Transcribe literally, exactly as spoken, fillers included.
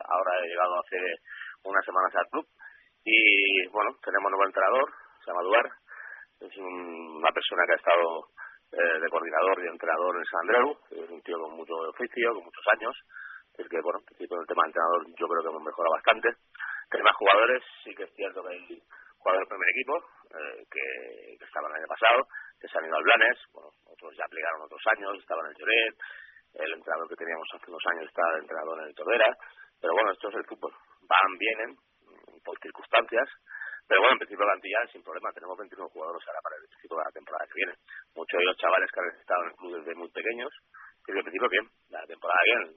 ahora he llegado hace unas semanas al club y bueno, tenemos nuevo entrenador, se llama Duar, es un, una persona que ha estado eh, de coordinador y entrenador en San Andreu, es un tío con mucho oficio, con muchos años, es que bueno, con el tema de entrenador yo creo que hemos mejorado bastante. Tema jugadores, sí que es cierto que hay jugadores del primer equipo eh, que, que estaban el año pasado, que se han ido al Blanes, bueno, otros ya aplicaron otros años, estaban en el Lloret, el entrenador que teníamos hace unos años está el entrenador en el Tordera, pero bueno, esto es el fútbol, van, vienen, por circunstancias, pero bueno, en principio la plantilla sin problema, tenemos veintiuno jugadores ahora para el principio de la temporada que viene, muchos de los chavales que han estado en el club desde muy pequeños, y en principio bien, la temporada bien.